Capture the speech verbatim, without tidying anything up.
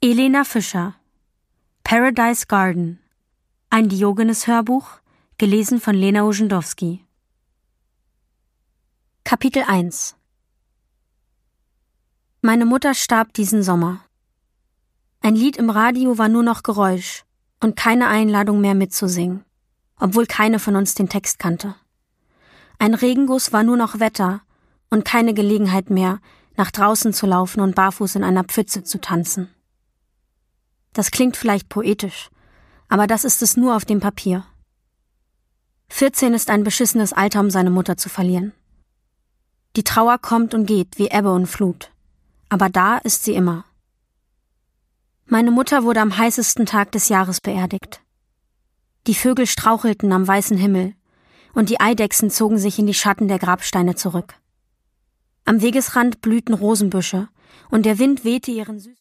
Elena Fischer, Paradise Garden, ein Diogenes-Hörbuch, gelesen von Lena Uschendowski. Kapitel eins. Meine Mutter starb diesen Sommer. Ein Lied im Radio war nur noch Geräusch und keine Einladung mehr mitzusingen, obwohl keine von uns den Text kannte. Ein Regenguss war nur noch Wetter und keine Gelegenheit mehr, nach draußen zu laufen und barfuß in einer Pfütze zu tanzen. Das klingt vielleicht poetisch, aber das ist es nur auf dem Papier. vierzehn ist ein beschissenes Alter, um seine Mutter zu verlieren. Die Trauer kommt und geht wie Ebbe und Flut, aber da ist sie immer. Meine Mutter wurde am heißesten Tag des Jahres beerdigt. Die Vögel strauchelten am weißen Himmel und die Eidechsen zogen sich in die Schatten der Grabsteine zurück. Am Wegesrand blühten Rosenbüsche und der Wind wehte ihren süßen